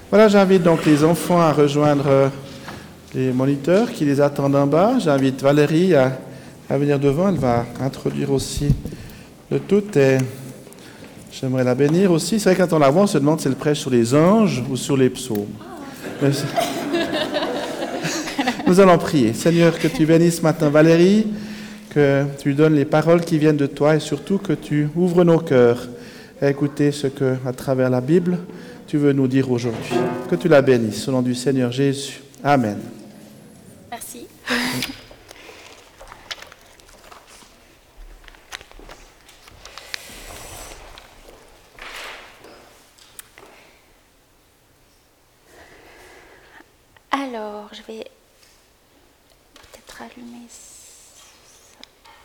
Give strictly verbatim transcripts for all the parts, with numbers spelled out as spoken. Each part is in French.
Voilà, j'invite donc les enfants à rejoindre les moniteurs qui les attendent en bas. J'invite Valérie à, à venir devant. Elle va introduire aussi le tout et j'aimerais la bénir aussi. C'est vrai, quand on la voit, on se demande si elle prêche sur les anges ou sur les psaumes. Mais nous allons prier. Seigneur, que tu bénisses ce matin Valérie, que tu lui donnes les paroles qui viennent de toi et surtout que tu ouvres nos cœurs à écouter ce que, à travers la Bible, tu veux nous dire aujourd'hui. Que tu la bénisses au nom du Seigneur Jésus. Amen. Merci. Alors, je vais peut-être allumer ça.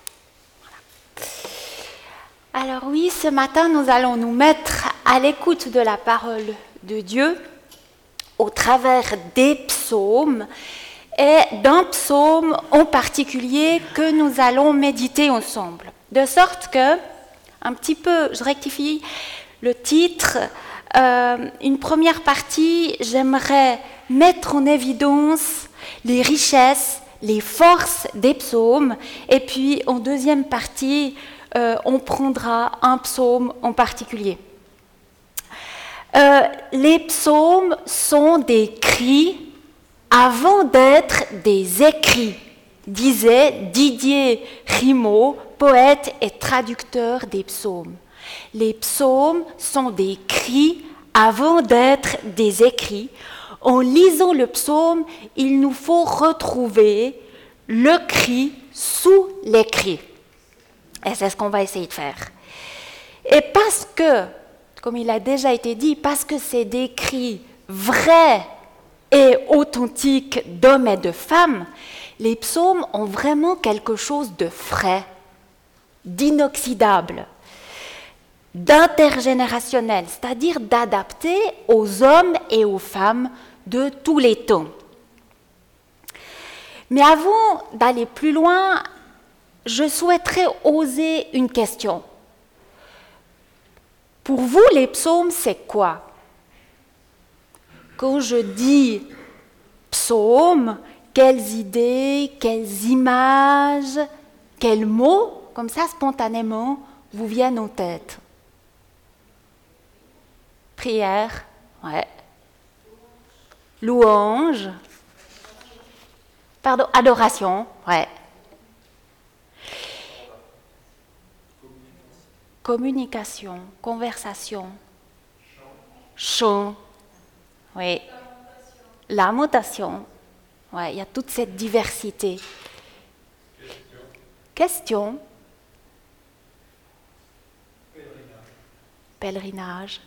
Voilà. Alors oui, ce matin, nous allons nous mettre à l'écoute de la parole de Dieu au travers des psaumes et d'un psaume en particulier que nous allons méditer ensemble. De sorte que, un petit peu, je rectifie le titre, euh, une première partie, j'aimerais mettre en évidence les richesses, les forces des psaumes, et puis en deuxième partie, euh, on prendra un psaume en particulier. Euh, les psaumes sont des cris avant d'être des écrits, disait Didier Rimaud, poète et traducteur des psaumes. Les psaumes sont des cris avant d'être des écrits. En lisant le psaume, il nous faut retrouver le cri sous l'écrit. Et c'est ce qu'on va essayer de faire. Et parce que, comme il a déjà été dit, parce que c'est des cris vrais et authentiques d'hommes et de femmes, les psaumes ont vraiment quelque chose de frais, d'inoxydable, d'intergénérationnel, c'est-à-dire d'adapté aux hommes et aux femmes de tous les temps. Mais avant d'aller plus loin, je souhaiterais oser une question. Pour vous, les psaumes, c'est quoi? Quand je dis psaume, quelles idées, quelles images, quels mots, comme ça, spontanément, vous viennent en tête? Prière, ouais. Louange, pardon, adoration, ouais. Communication, conversation, chant, oui. Lamentation, ouais, il y a toute cette diversité. Question. Pèlerinage. Pèlerinage.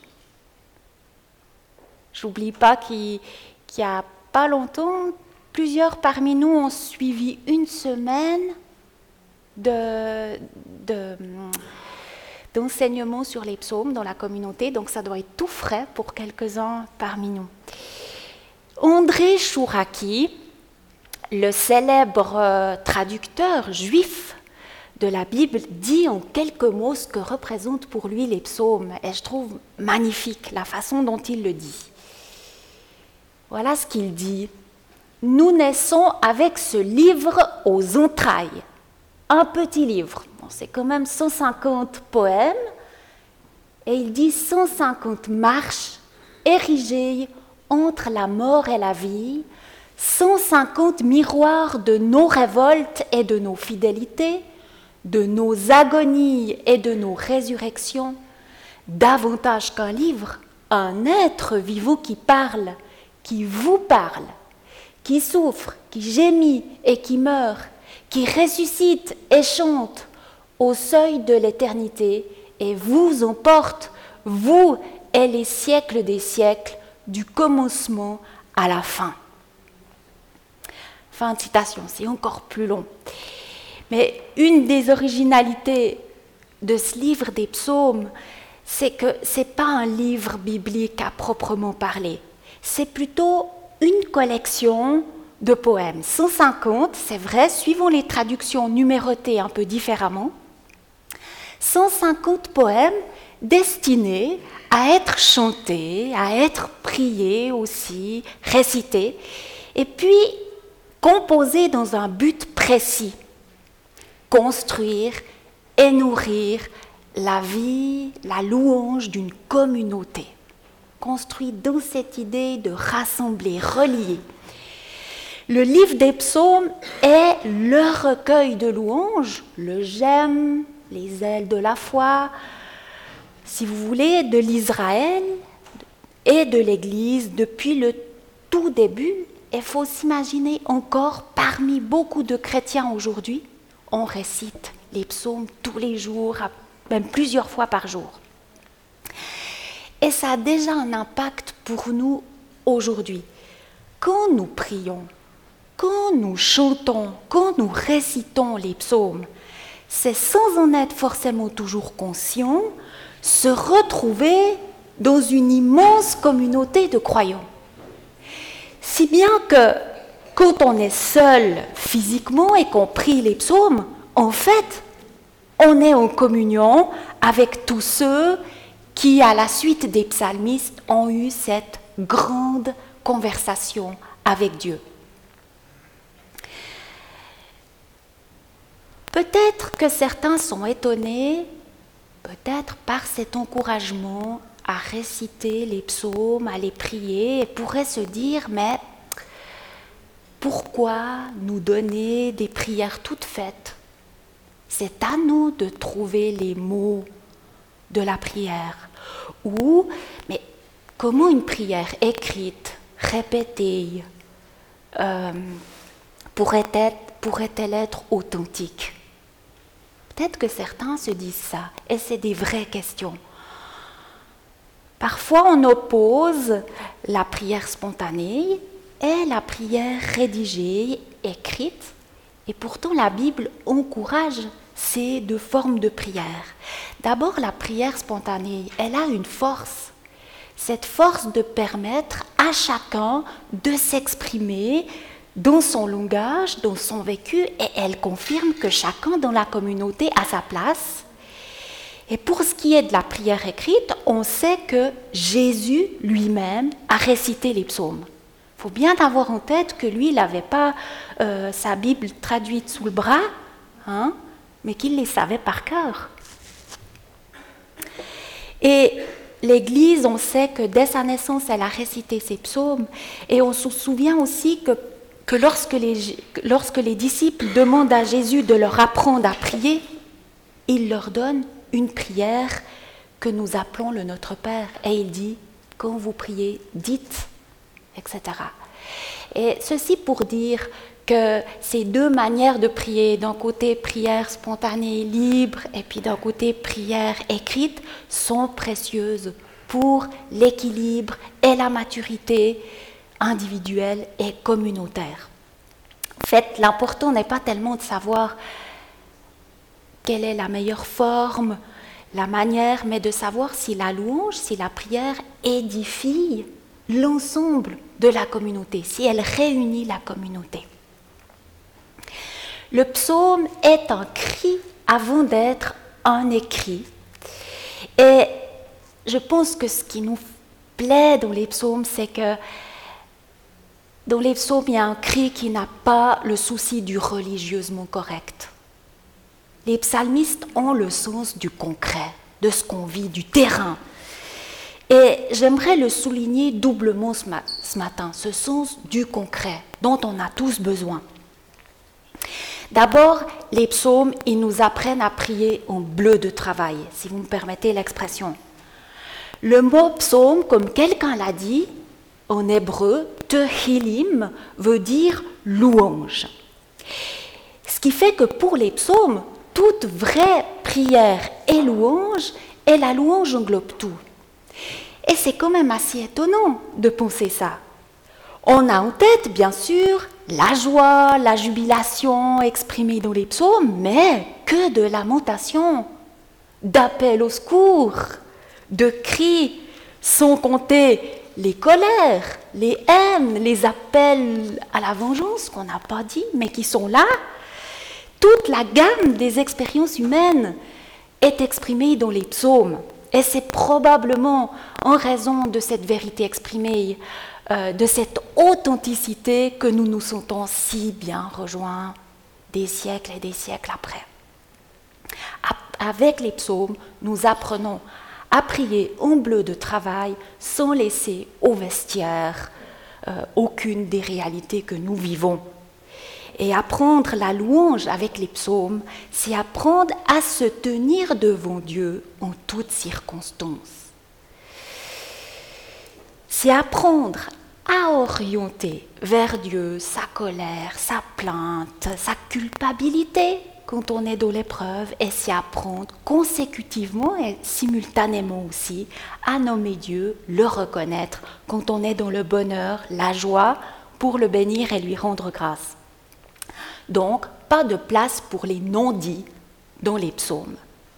J'oublie pas qu'il qu'il y a pas longtemps, plusieurs parmi nous ont suivi une semaine de, de, d'enseignement sur les psaumes dans la communauté, donc ça doit être tout frais pour quelques-uns parmi nous. André Chouraki, le célèbre traducteur juif de la Bible, dit en quelques mots ce que représentent pour lui les psaumes, et je trouve magnifique la façon dont il le dit. Voilà ce qu'il dit. Nous naissons avec ce livre aux entrailles. Un petit livre. Bon, c'est quand même cent cinquante poèmes. Et il dit cent cinquante marches érigées entre la mort et la vie, cent cinquante miroirs de nos révoltes et de nos fidélités, de nos agonies et de nos résurrections. Davantage qu'un livre, un être vivant qui parle, qui vous parle, qui souffre, qui gémit et qui meurt, qui ressuscite et chante au seuil de l'éternité et vous emporte, vous et les siècles des siècles, du commencement à la fin. Fin de citation, c'est encore plus long. Mais une des originalités de ce livre des psaumes, c'est que ce n'est pas un livre biblique à proprement parler. C'est plutôt une collection de poèmes. cent cinquante, c'est vrai, suivant les traductions numérotées un peu différemment. cent cinquante poèmes, destinés à être chantés, à être priés aussi, récités, et puis composés dans un but précis, construire et nourrir la vie, la louange d'une communauté, construit dans cette idée de rassembler, relier. Le livre des psaumes est le recueil de louanges, le gemme, les ailes de la foi, si vous voulez, de l'Israël et de l'Église depuis le tout début. Il faut s'imaginer encore parmi beaucoup de chrétiens aujourd'hui, on récite les psaumes tous les jours, même plusieurs fois par jour. Et ça a déjà un impact pour nous aujourd'hui. Quand nous prions, quand nous chantons, quand nous récitons les psaumes, c'est sans en être forcément toujours conscient, se retrouver dans une immense communauté de croyants. Si bien que quand on est seul physiquement et qu'on prie les psaumes, en fait, on est en communion avec tous ceux qui, à la suite des psalmistes, ont eu cette grande conversation avec Dieu. Peut-être que certains sont étonnés, peut-être par cet encouragement à réciter les psaumes, à les prier, et pourraient se dire, mais pourquoi nous donner des prières toutes faites ? C'est à nous de trouver les mots de la prière. Ou, mais comment une prière écrite, répétée, euh, pourrait-elle, pourrait-elle être authentique ? Peut-être que certains se disent ça, et c'est des vraies questions. Parfois, on oppose la prière spontanée et la prière rédigée, écrite, et pourtant la Bible encourage ces deux formes de prière. D'abord, la prière spontanée, elle a une force. Cette force de permettre à chacun de s'exprimer dans son langage, dans son vécu, et elle confirme que chacun dans la communauté a sa place. Et pour ce qui est de la prière écrite, on sait que Jésus lui-même a récité les psaumes. Il faut bien avoir en tête que lui, il n'avait pas euh, sa Bible traduite sous le bras, hein, mais qu'il les savait par cœur. Et l'Église, on sait que dès sa naissance, elle a récité ses psaumes, et on se souvient aussi que que lorsque les, lorsque les disciples demandent à Jésus de leur apprendre à prier, il leur donne une prière que nous appelons le Notre Père. Et il dit, quand vous priez, dites, et cetera. Et ceci pour dire que ces deux manières de prier, d'un côté prière spontanée, libre, et puis d'un côté prière écrite, sont précieuses pour l'équilibre et la maturité individuelle et communautaire. En fait, l'important n'est pas tellement de savoir quelle est la meilleure forme, la manière, mais de savoir si la louange, si la prière édifie l'ensemble de la communauté, si elle réunit la communauté. Le psaume est un cri avant d'être un écrit. Et je pense que ce qui nous plaît dans les psaumes, c'est que dans les psaumes, il y a un cri qui n'a pas le souci du religieusement correct. Les psalmistes ont le sens du concret, de ce qu'on vit, du terrain. Et j'aimerais le souligner doublement ce, ma- ce matin, ce sens du concret dont on a tous besoin. D'abord, les psaumes, ils nous apprennent à prier en bleu de travail, si vous me permettez l'expression. Le mot psaume, comme quelqu'un l'a dit, en hébreu, Tehillim veut dire louange. Ce qui fait que pour les psaumes, toute vraie prière et louange, et la louange englobe tout. Et c'est quand même assez étonnant de penser ça. On a en tête, bien sûr, la joie, la jubilation exprimée dans les psaumes, mais que de lamentations, d'appels au secours, de cris, sans compter les colères, les haines, les appels à la vengeance qu'on n'a pas dit, mais qui sont là. Toute la gamme des expériences humaines est exprimée dans les psaumes. Et c'est probablement en raison de cette vérité exprimée, euh, de cette authenticité que nous nous sentons si bien rejoints des siècles et des siècles après. Avec les psaumes, nous apprenons à prier en bleu de travail sans laisser au vestiaire euh, aucune des réalités que nous vivons. Et apprendre la louange avec les psaumes, c'est apprendre à se tenir devant Dieu en toutes circonstances. C'est apprendre à orienter vers Dieu sa colère, sa plainte, sa culpabilité quand on est dans l'épreuve, et c'est apprendre consécutivement et simultanément aussi à nommer Dieu, le reconnaître quand on est dans le bonheur, la joie, pour le bénir et lui rendre grâce. Donc, pas de place pour les non-dits dans les psaumes.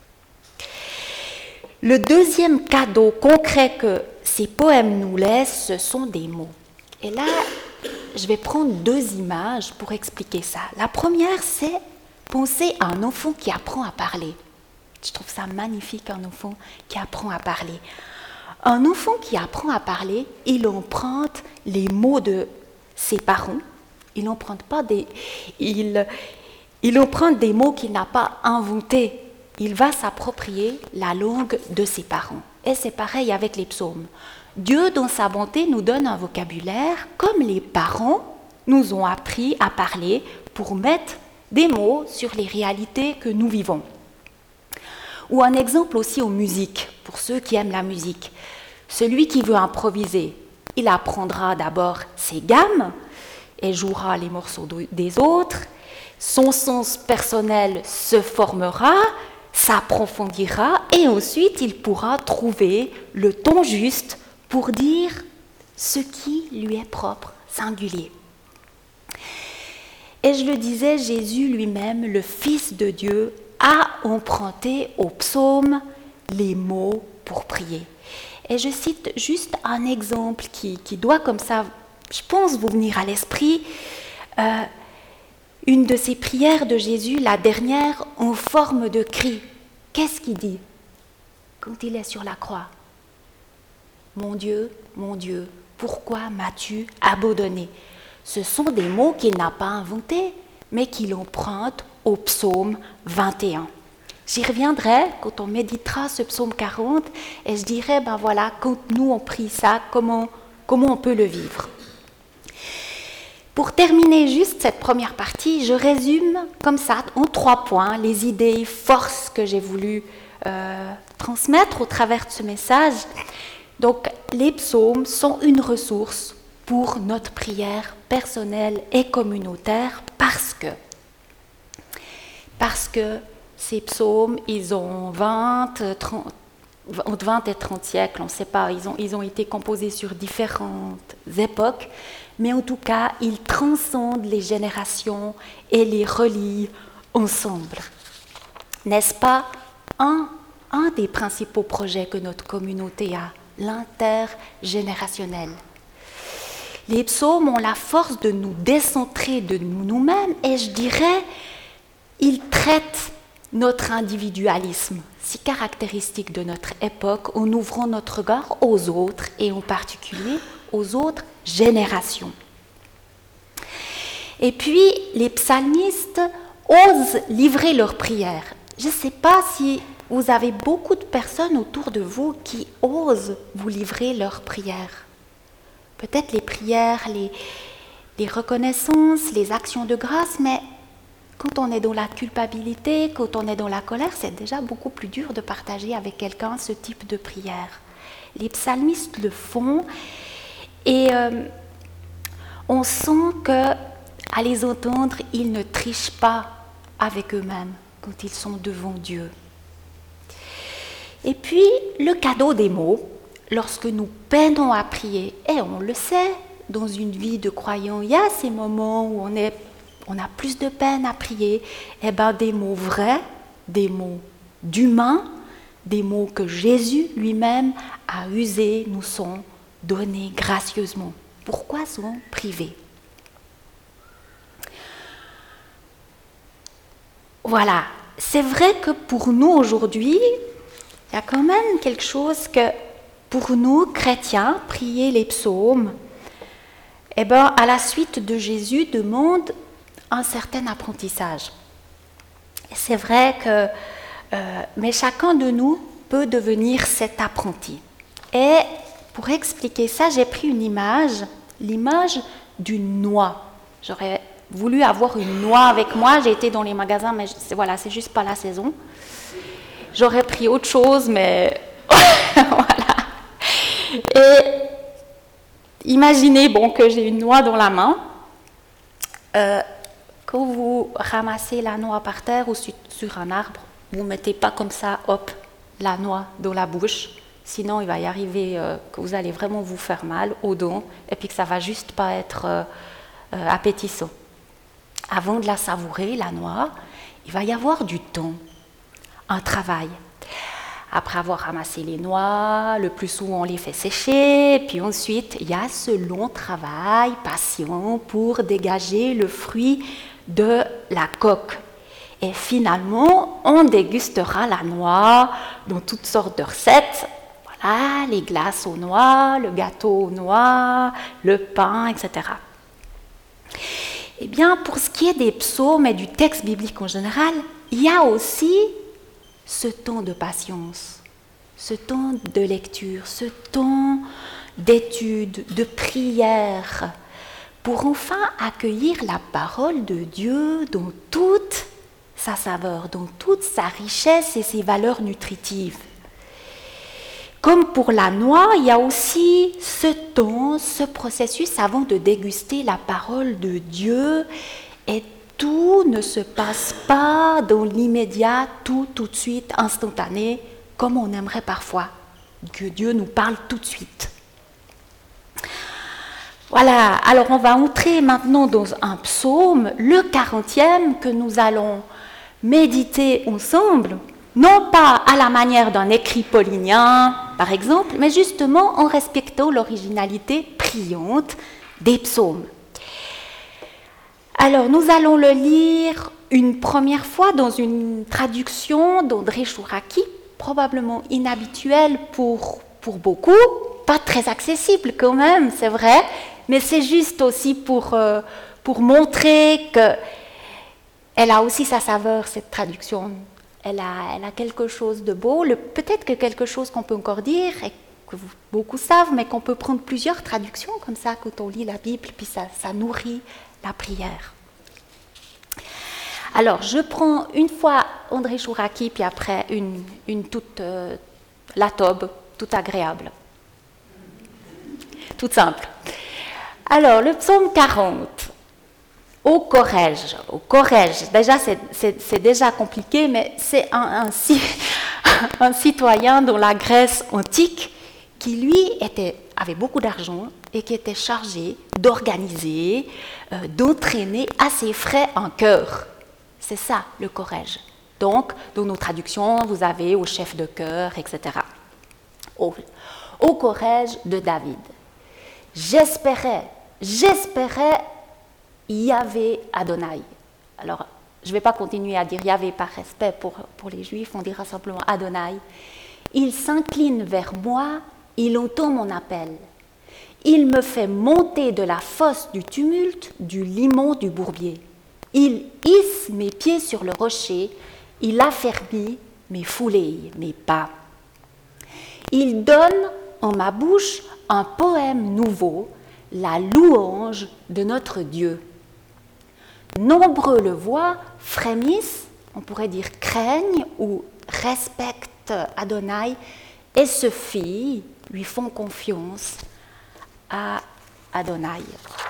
Le deuxième cadeau concret que ces poèmes nous laissent, ce sont des mots. Et là, je vais prendre deux images pour expliquer ça. La première, c'est penser à un enfant qui apprend à parler. Je trouve ça magnifique, un enfant qui apprend à parler. Un enfant qui apprend à parler, il emprunte les mots de ses parents. Il n'emprunte pas des, il, il emprunte des mots qu'il n'a pas inventés. Il va s'approprier la langue de ses parents. Et c'est pareil avec les psaumes. Dieu, dans sa bonté, nous donne un vocabulaire comme les parents nous ont appris à parler pour mettre des mots sur les réalités que nous vivons. Ou un exemple aussi aux musiques, pour ceux qui aiment la musique. Celui qui veut improviser, il apprendra d'abord ses gammes et jouera les morceaux des autres. Son sens personnel se formera, s'approfondira et ensuite il pourra trouver le ton juste pour dire ce qui lui est propre, singulier. Et je le disais, Jésus lui-même, le Fils de Dieu, a emprunté au psaume les mots pour prier. Et je cite juste un exemple qui, qui doit comme ça, je pense, vous venir à l'esprit. Euh, une de ces prières de Jésus, la dernière, en forme de cri. Qu'est-ce qu'il dit quand il est sur la croix ? Mon Dieu, mon Dieu, pourquoi m'as-tu abandonné ? Ce sont des mots qu'il n'a pas inventés, mais qu'il emprunte au psaume vingt et un. J'y reviendrai quand on méditera ce psaume quarante, et je dirai, ben voilà, quand nous on prie ça, comment, comment on peut le vivre. Pour terminer juste cette première partie, je résume comme ça, en trois points, les idées forces que j'ai voulu euh, transmettre au travers de ce message. Donc, les psaumes sont une ressource pour notre prière personnelle et communautaire parce que, parce que ces psaumes, ils ont vingt, trente, entre vingt et trente siècles, on ne sait pas, ils ont, ils ont été composés sur différentes époques, mais en tout cas, ils transcendent les générations et les relient ensemble. N'est-ce pas un, un des principaux projets que notre communauté a, l'intergénérationnel? Les psaumes ont la force de nous décentrer de nous-mêmes et je dirais, ils traitent notre individualisme, si caractéristique de notre époque, en ouvrant notre regard aux autres et en particulier aux autres générations. Et puis, les psalmistes osent livrer leurs prières. Je ne sais pas si vous avez beaucoup de personnes autour de vous qui osent vous livrer leurs prières. Peut-être les prières, les, les reconnaissances, les actions de grâce, mais quand on est dans la culpabilité, quand on est dans la colère, c'est déjà beaucoup plus dur de partager avec quelqu'un ce type de prière. Les psalmistes le font et euh, on sent qu'à les entendre, ils ne trichent pas avec eux-mêmes quand ils sont devant Dieu. Et puis, le cadeau des mots, lorsque nous peinons à prier, et on le sait, dans une vie de croyant, il y a ces moments où on est on a plus de peine à prier, eh ben des mots vrais, des mots d'humains, des mots que Jésus lui-même a usés, nous sont donnés gracieusement. Pourquoi sont privés ? Voilà, c'est vrai que pour nous aujourd'hui, il y a quand même quelque chose que, pour nous, chrétiens, prier les psaumes, eh ben, à la suite de Jésus, demande un certain apprentissage. Et c'est vrai que, euh, mais chacun de nous peut devenir cet apprenti. Et pour expliquer ça, j'ai pris une image, l'image d'une noix. J'aurais voulu avoir une noix avec moi, j'ai été dans les magasins, mais c'est, voilà, c'est juste pas la saison. J'aurais pris autre chose, mais voilà. Et imaginez bon, que j'ai une noix dans la main. Euh, quand vous ramassez la noix par terre ou sur, sur un arbre, vous ne mettez pas comme ça, hop, la noix dans la bouche. Sinon, il va y arriver euh, que vous allez vraiment vous faire mal aux dents et puis que ça ne va juste pas être euh, euh, appétissant. Avant de la savourer, la noix, il va y avoir du temps, un travail. Après avoir ramassé les noix, le plus souvent on les fait sécher, puis ensuite il y a ce long travail patient pour dégager le fruit de la coque. Et finalement, on dégustera la noix dans toutes sortes de recettes. Voilà, les glaces aux noix, le gâteau aux noix, le pain, et cetera. Eh bien, pour ce qui est des psaumes et du texte biblique en général, il y a aussi ce temps de patience, ce temps de lecture, ce temps d'étude, de prière, pour enfin accueillir la parole de Dieu dans toute sa saveur, dans toute sa richesse et ses valeurs nutritives. Comme pour la noix, il y a aussi ce temps, ce processus avant de déguster la parole de Dieu, et tout ne se passe pas dans l'immédiat, tout tout de suite, instantané, comme on aimerait parfois, que Dieu nous parle tout de suite. Voilà, alors on va entrer maintenant dans un psaume, le quarantième, que nous allons méditer ensemble, non pas à la manière d'un écrit paulinien, par exemple, mais justement en respectant l'originalité priante des psaumes. Alors, nous allons le lire une première fois dans une traduction d'André Chouraki, probablement inhabituelle pour, pour beaucoup, pas très accessible quand même, c'est vrai, mais c'est juste aussi pour, euh, pour montrer qu'elle a aussi sa saveur, cette traduction. Elle a, elle a quelque chose de beau, le, peut-être que quelque chose qu'on peut encore dire, et que vous, beaucoup savent, mais qu'on peut prendre plusieurs traductions comme ça quand on lit la Bible, puis ça, ça nourrit la prière. Alors, je prends une fois André Chouraki, puis après une, une toute, euh, la tobe, toute agréable. Toute simple. Alors, le psaume quarante. Au Corrège. Au Corrège, déjà, c'est, c'est, c'est déjà compliqué, mais c'est un, un, un citoyen dans la Grèce antique qui, lui, était, avait beaucoup d'argent et qui était chargé d'organiser, euh, d'entraîner à ses frais un chœur. C'est ça, le Corrège. Donc, dans nos traductions, vous avez au chef de chœur, et cetera. Au, au Corrège de David. J'espérais, j'espérais Yahvé Adonai. Alors, je ne vais pas continuer à dire Yahvé par respect pour, pour les Juifs, on dira simplement Adonai. Il s'incline vers moi, il entend mon appel. Il me fait monter de la fosse du tumulte, du limon du bourbier. Il hisse mes pieds sur le rocher, il affermit mes foulées, mes pas. Il donne en ma bouche un poème nouveau, la louange de notre Dieu. Nombreux le voient, frémissent, on pourrait dire craignent ou respectent Adonai et se fient, lui font confiance à Adonai.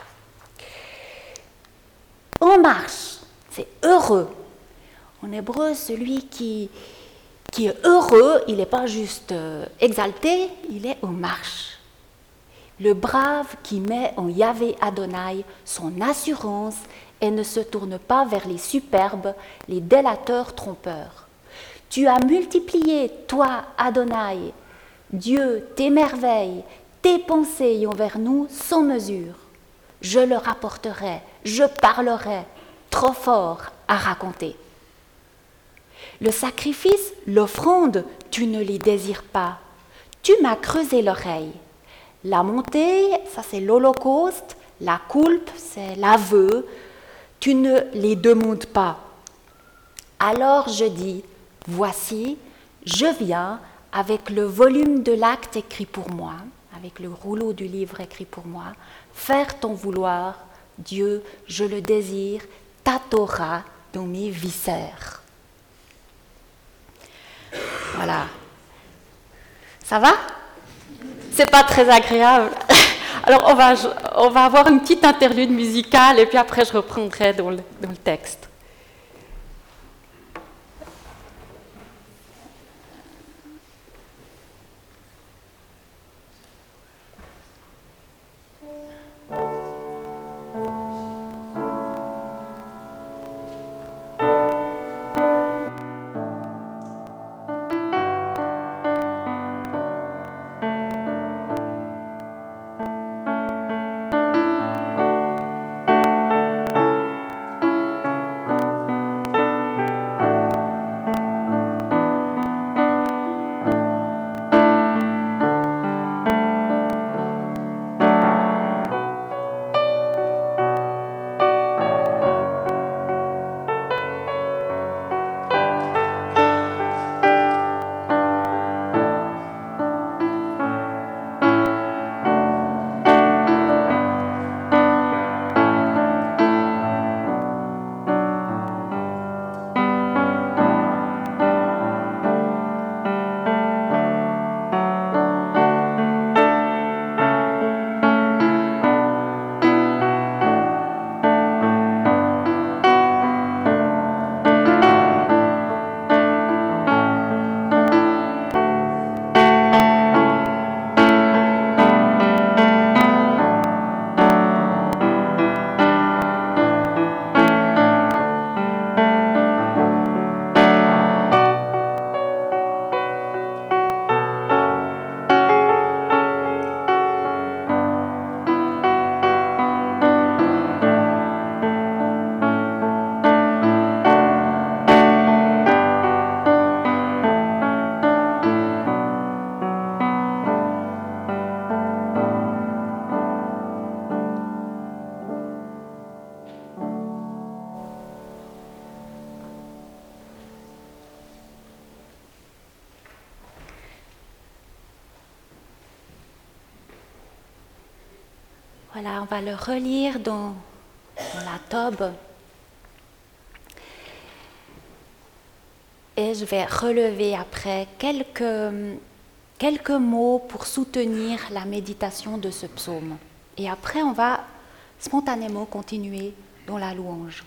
En marche, c'est heureux. En hébreu, celui qui, qui est heureux, il n'est pas juste euh, exalté, il est en marche. Le brave qui met en Yahvé Adonai son assurance et ne se tourne pas vers les superbes, les délateurs trompeurs. Tu as multiplié, toi, Adonai, Dieu, tes merveilles, tes pensées envers nous sans mesure. Je le rapporterai, je parlerai, trop fort à raconter. Le sacrifice, l'offrande, tu ne les désires pas. Tu m'as creusé l'oreille. La montée, ça c'est l'holocauste. La coulpe, c'est l'aveu. Tu ne les demandes pas. Alors je dis, voici, je viens avec le volume de l'acte écrit pour moi, avec le rouleau du livre écrit pour moi, faire ton vouloir, Dieu, je le désire, ta Torah dans mes viscères. Voilà. Ça va? C'est pas très agréable. Alors on va, on va avoir une petite interlude musicale et puis après je reprendrai dans le, dans le texte. Voilà, on va le relire dans, dans la Tobe. Et je vais relever après quelques, quelques mots pour soutenir la méditation de ce psaume. Et après, on va spontanément continuer dans la louange.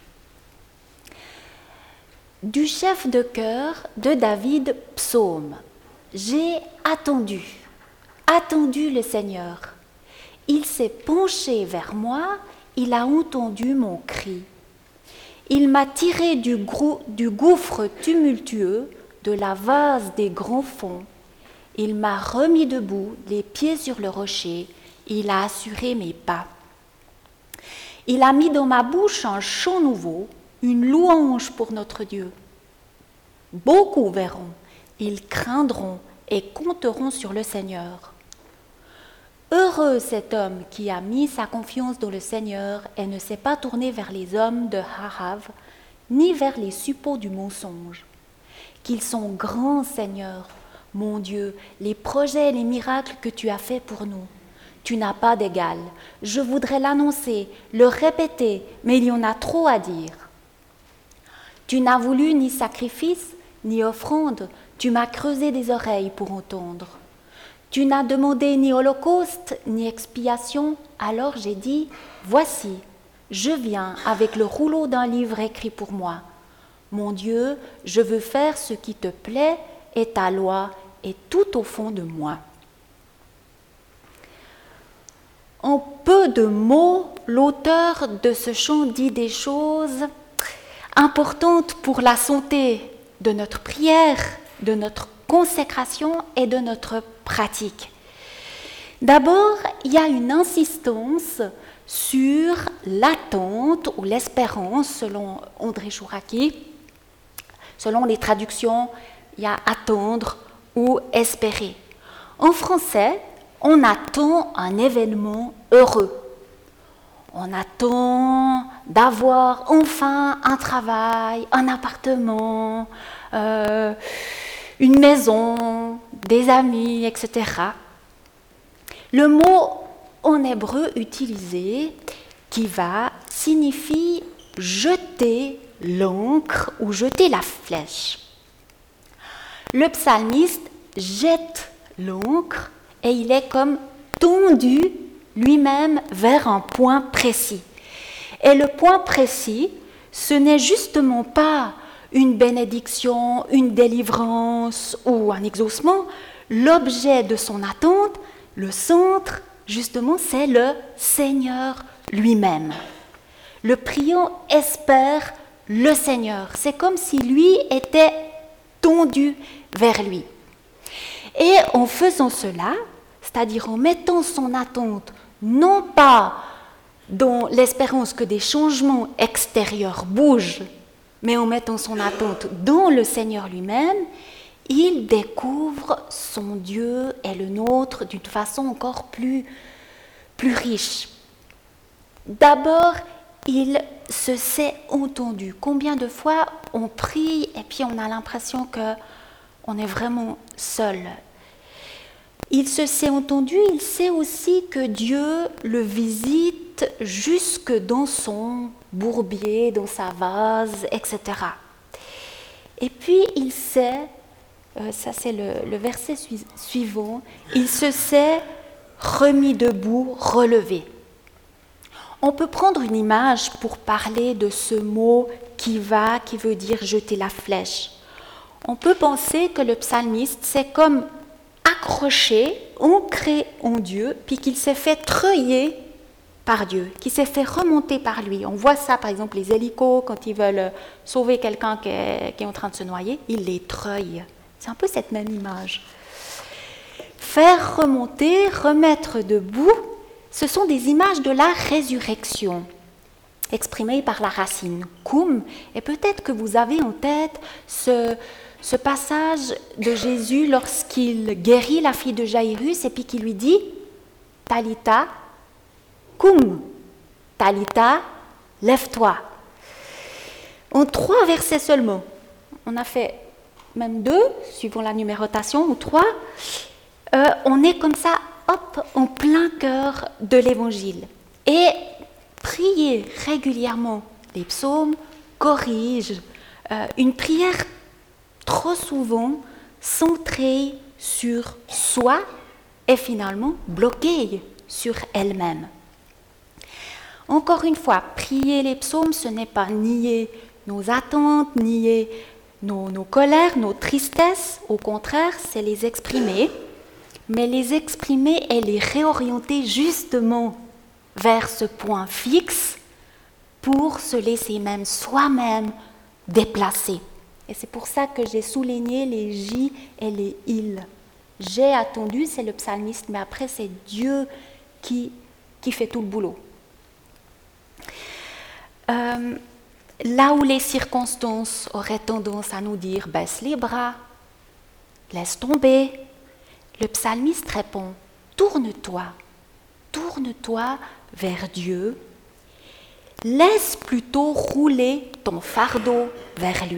Du chef de chœur de David, psaume. J'ai attendu, attendu le Seigneur. Il s'est penché vers moi, il a entendu mon cri. Il m'a tiré du, grou- du gouffre tumultueux, de la vase des grands fonds. Il m'a remis debout, les pieds sur le rocher, il a assuré mes pas. Il a mis dans ma bouche un chant nouveau, une louange pour notre Dieu. Beaucoup verront, ils craindront et compteront sur le Seigneur. Heureux cet homme qui a mis sa confiance dans le Seigneur et ne s'est pas tourné vers les hommes de Harav, ni vers les suppôts du mensonge. Qu'ils sont grands, Seigneur, mon Dieu, les projets et les miracles que tu as faits pour nous. Tu n'as pas d'égal. Je voudrais l'annoncer, le répéter, mais il y en a trop à dire. Tu n'as voulu ni sacrifice, ni offrande, tu m'as creusé des oreilles pour entendre. Tu n'as demandé ni holocauste, ni expiation, alors j'ai dit, voici, je viens avec le rouleau d'un livre écrit pour moi. Mon Dieu, je veux faire ce qui te plaît et ta loi est tout au fond de moi. En peu de mots, l'auteur de ce chant dit des choses importantes pour la santé de notre prière, de notre consécration et de notre pratique. D'abord, il y a une insistance sur l'attente ou l'espérance, selon André Chouraki, Selon les traductions, il y a attendre ou espérer. En français, on attend un événement heureux. On attend d'avoir enfin un travail, un appartement, euh, une maison, des amis, et cetera. Le mot en hébreu utilisé, kiva, signifie jeter l'ancre ou jeter la flèche. Le psalmiste jette l'ancre et il est comme tendu lui-même vers un point précis. Et le point précis, ce n'est justement pas une bénédiction, une délivrance ou un exaucement. L'objet de son attente, le centre, justement, c'est le Seigneur lui-même. Le priant espère le Seigneur. C'est comme si lui était tendu vers lui. Et en faisant cela, c'est-à-dire en mettant son attente non pas dans l'espérance que des changements extérieurs bougent, mais en mettant son attente dans le Seigneur lui-même, il découvre son Dieu et le nôtre d'une façon encore plus, plus riche. D'abord, il se sait entendu. Combien de fois on prie et puis on a l'impression qu'on est vraiment seul. Il se sait entendu, il sait aussi que Dieu le visite jusque dans son bourbier, dans sa vase, et cetera. Et puis il sait, euh, ça c'est le, le verset su- suivant, il se sait remis debout, relevé. On peut prendre une image pour parler de ce mot qui va, qui veut dire jeter la flèche. On peut penser que le psalmiste, c'est comme accroché, ancré en Dieu, puis qu'il s'est fait treuiller par Dieu, qu'il s'est fait remonter par lui. On voit ça, par exemple, les hélicos, quand ils veulent sauver quelqu'un qui est, qui est en train de se noyer, ils les treuillent. C'est un peu cette même image. Faire remonter, remettre debout, ce sont des images de la résurrection, exprimées par la racine koum, et peut-être que vous avez en tête ce, ce passage de Jésus lorsqu'il guérit la fille de Jaïrus et puis qu'il lui dit « Talita, koum, Talita, lève-toi ». En trois versets seulement, on a fait même deux, suivant la numérotation, ou trois, euh, on est comme ça, hop, en plein cœur de l'Évangile. Et prier régulièrement les psaumes corrige euh, une prière trop souvent centrée sur soi et finalement bloquée sur elle-même. Encore une fois, prier les psaumes, ce n'est pas nier nos attentes, nier nos, nos colères, nos tristesses. Au contraire, c'est les exprimer, mais les exprimer et les réorienter justement vers ce point fixe pour se laisser même soi-même déplacer. Et c'est pour ça que j'ai souligné les J et les il. J'ai attendu, c'est le psalmiste, mais après c'est Dieu qui, qui fait tout le boulot. Euh, là où les circonstances auraient tendance à nous dire « baisse les bras, laisse tomber », le psalmiste répond « tourne-toi, tourne-toi vers Dieu, laisse plutôt rouler ton fardeau vers lui ».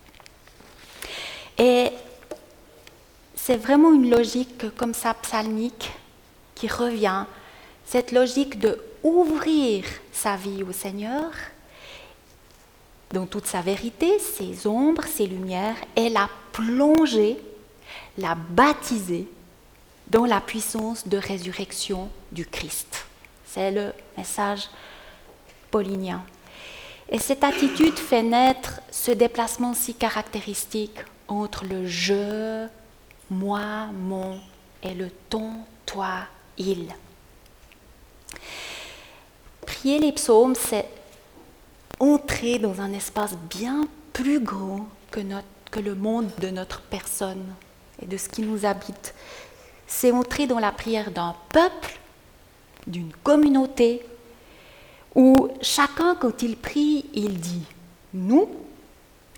Et c'est vraiment une logique comme ça psalmique qui revient, cette logique de ouvrir sa vie au Seigneur dans toute sa vérité, ses ombres, ses lumières, et la plonger, la baptiser dans la puissance de résurrection du Christ. C'est le message paulinien. Et cette attitude fait naître ce déplacement si caractéristique entre le je, moi, mon et le ton, toi, il. Prier les psaumes, c'est entrer dans un espace bien plus grand que, notre, que le monde de notre personne et de ce qui nous habite. C'est entrer dans la prière d'un peuple, d'une communauté, où chacun, quand il prie, il dit « nous »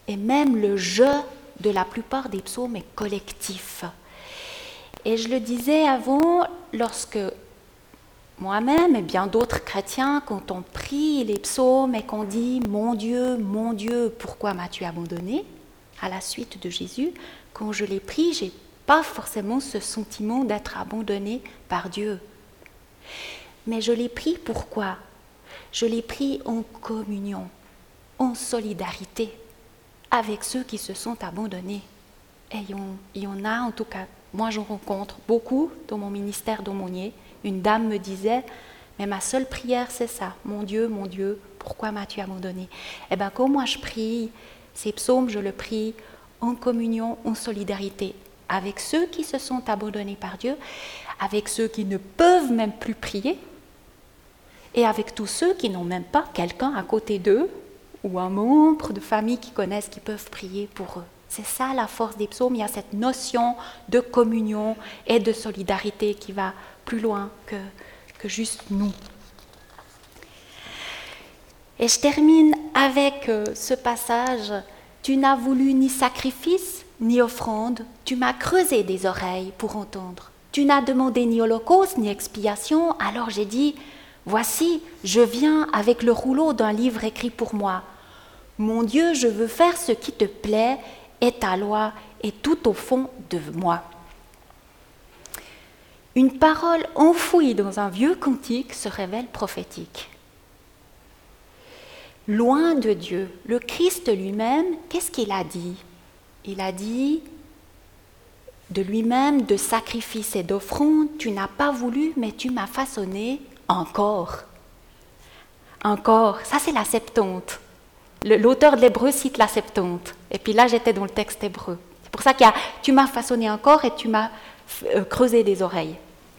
Et même le « je » de la plupart des psaumes est collectif. Et je le disais avant, lorsque moi-même et bien d'autres chrétiens, quand on prie les psaumes et qu'on dit « Mon Dieu, mon Dieu, pourquoi m'as-tu abandonné ?» à la suite de Jésus, quand je les prie, je n'ai pas forcément ce sentiment d'être abandonné par Dieu. Mais je les prie pourquoi ? Je les prie en communion, en solidarité avec ceux qui se sont abandonnés. Et il y en a, en tout cas, moi j'en rencontre beaucoup dans mon ministère d'aumônier. Une dame me disait, mais ma seule prière c'est ça, mon Dieu, mon Dieu, pourquoi m'as-tu abandonné ? Eh bien quand moi je prie, ces psaumes je le prie en communion, en solidarité, avec ceux qui se sont abandonnés par Dieu, avec ceux qui ne peuvent même plus prier, et avec tous ceux qui n'ont même pas quelqu'un à côté d'eux, ou un membre de famille qu'ils connaissent qui peuvent prier pour eux. C'est ça la force des psaumes, il y a cette notion de communion et de solidarité qui va plus loin que, que juste nous. Et je termine avec euh, ce passage. Tu n'as voulu ni sacrifice, ni offrande, tu m'as creusé des oreilles pour entendre. Tu n'as demandé ni holocauste, ni expiation, alors j'ai dit, voici, je viens avec le rouleau d'un livre écrit pour moi. Mon Dieu, je veux faire ce qui te plaît, et ta loi est tout au fond de moi. Une parole enfouie dans un vieux cantique se révèle prophétique. Loin de Dieu, le Christ lui-même, qu'est-ce qu'il a dit ? Il a dit de lui-même, de sacrifice et d'offrande, tu n'as pas voulu, mais tu m'as façonné encore. Encore, ça c'est la Septante. Le, l'auteur de l'Hébreu cite la Septante. Et puis là, j'étais dans le texte hébreu. C'est pour ça qu'il y a « tu m'as façonné encore et tu m'as euh, creusé des oreilles ».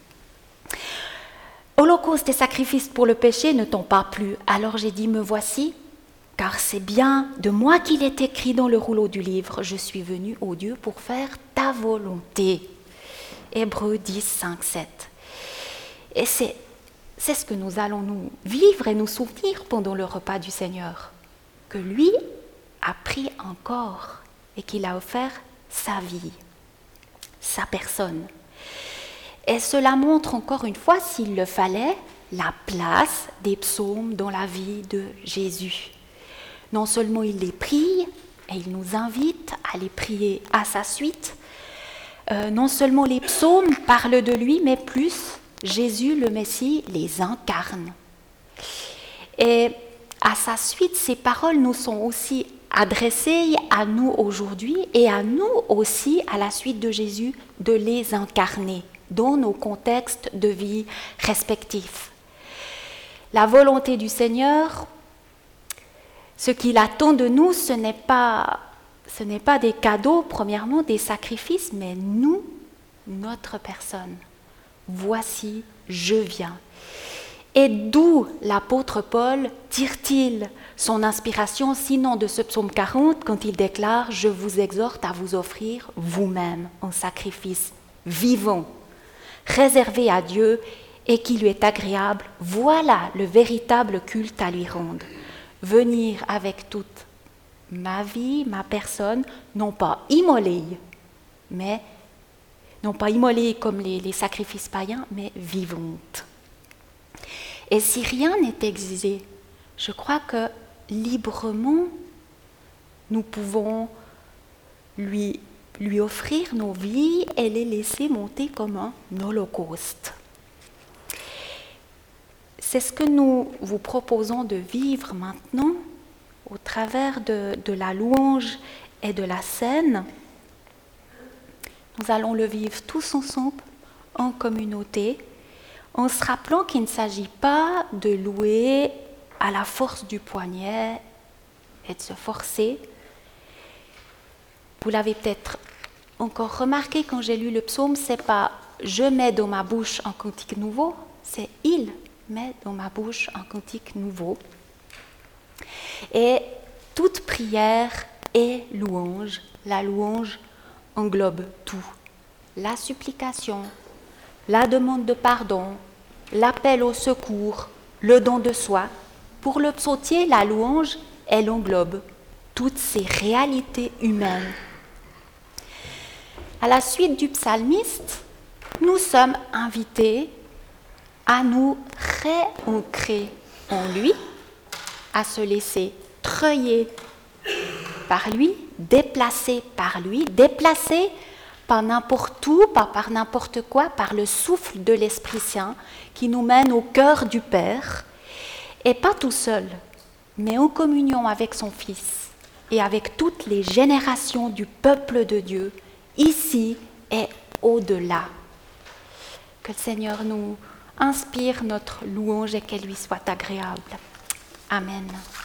Holocauste et sacrifice pour le péché ne t'ont pas plu. Alors j'ai dit, me voici, car c'est bien de moi qu'il est écrit dans le rouleau du livre. Je suis venu, ô Dieu, pour faire ta volonté. Hébreux dix, cinq, sept. Et c'est, c'est ce que nous allons nous vivre et nous souvenir pendant le repas du Seigneur. Que lui a pris encore et qu'il a offert sa vie, sa personne. Et cela montre encore une fois, s'il le fallait, la place des psaumes dans la vie de Jésus. Non seulement il les prie, et il nous invite à les prier à sa suite, euh, non seulement les psaumes parlent de lui, mais plus, Jésus le Messie les incarne. Et à sa suite, ces paroles nous sont aussi adressées à nous aujourd'hui et à nous aussi, à la suite de Jésus, de les incarner dans nos contextes de vie respectifs. La volonté du Seigneur, ce qu'il attend de nous, ce n'est pas, ce n'est pas des cadeaux, premièrement, des sacrifices, mais nous, notre personne. Voici, je viens. Et d'où l'apôtre Paul tire-t-il son inspiration, sinon de ce psaume quarante, quand il déclare « Je vous exhorte à vous offrir vous-même en sacrifice vivant, réservé à Dieu et qui lui est agréable. Voilà le véritable culte à lui rendre. Venir avec toute ma vie, ma personne, non pas immolée, mais non pas immolée comme les, les sacrifices païens, mais vivante. » Et si rien n'est exigé, je crois que librement, nous pouvons lui, lui offrir nos vies et les laisser monter comme un holocauste. C'est ce que nous vous proposons de vivre maintenant au travers de, de la louange et de la scène. Nous allons le vivre tous ensemble, en communauté, en se rappelant qu'il ne s'agit pas de louer à la force du poignet et de se forcer. Vous l'avez peut-être encore remarqué quand j'ai lu le psaume, c'est pas « je mets dans ma bouche un cantique nouveau », c'est « il met dans ma bouche un cantique nouveau ». Et toute prière est louange. La louange englobe tout. La supplication, la demande de pardon, l'appel au secours, le don de soi. Pour le psautier, la louange, elle englobe tout. toutes ces réalités humaines. À la suite du psalmiste, nous sommes invités à nous réancrer en lui, à se laisser treuiller par lui, déplacer par lui, déplacer par n'importe où, pas par n'importe quoi, par le souffle de l'Esprit Saint qui nous mène au cœur du Père, et pas tout seul, mais en communion avec son Fils et avec toutes les générations du peuple de Dieu, ici et au-delà. Que le Seigneur nous inspire notre louange et qu'elle lui soit agréable. Amen.